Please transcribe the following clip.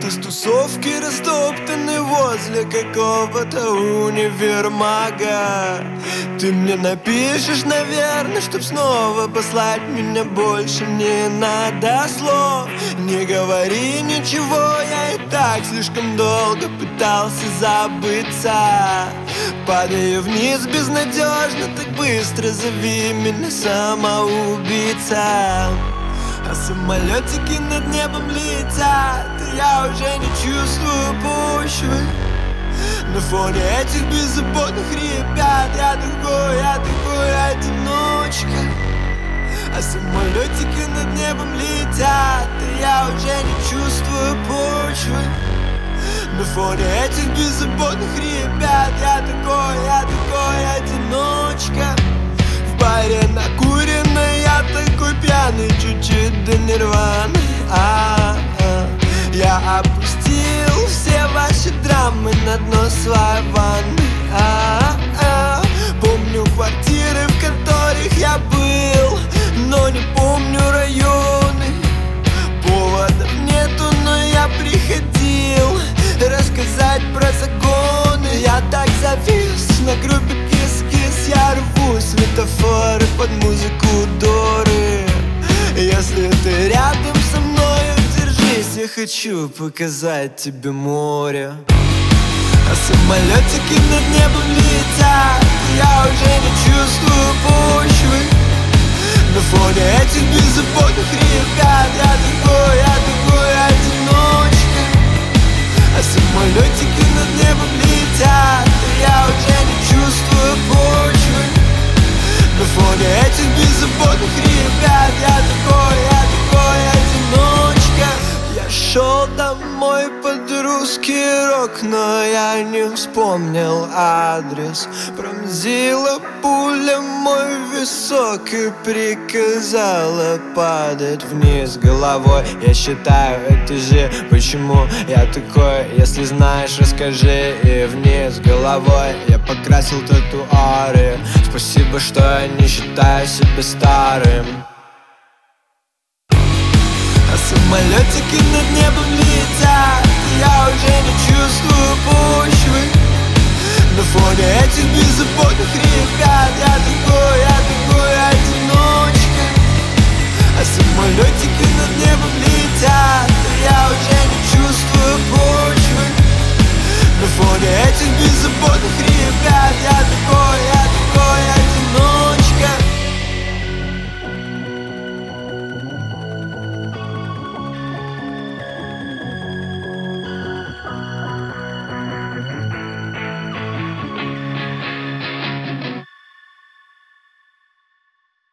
Из тусовки растоптаны возле какого-то универмага. Ты мне напишешь, наверное, чтоб снова послать меня. Больше не надо слов, не говори ничего. Я и так слишком долго пытался забыться. Падаю вниз безнадежно, так быстро зови меня самоубийца. А самолетики над небом летят, и я уже не чувствую почвы. На фоне этих беззаботных ребят я такой одиночка. А самолетики над небом летят, и я уже не чувствую почвы. На фоне этих беззаботных ребят я такой одиночка. В баре накуренный, я такой пьяный, чуть-чуть до нирваны. Я опустил все ваши драмы на дно своей ванны. Помню квартиры, в которых я был, но не помню районы. Поводов нету, но я приходил рассказать про загоны. Я так завис на группе кис-кис, я рву светофоры под музыку Доры. Если ты рядом со мной, держись, я хочу показать тебе море. А самолетики над небом летят, я уже не чувствую почвы. На фоне этих беззаботных ребят я такой одиночка. А самолетики над небом летят, я уже не чувствую почвы. На фоне этих беззаботных ребят я такой одиночка. Я шел домой под русский рок, но я не вспомнил адрес. Пронзила пуля мой висок и приказала падать вниз головой. Я считаю, это же почему я такой. Если знаешь, расскажи. И вниз головой я покрасил татуары. Спасибо, что я не считаю себя старым. А самолетики над небом летят, я уже не чувствую почвы. На фоне этих беззаботных ребят я